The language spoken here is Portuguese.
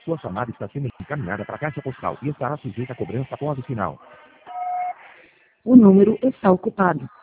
Sua chamada está sendo encaminhada para a caixa postal e estará sujeita a cobrança após o sinal. O número está ocupado.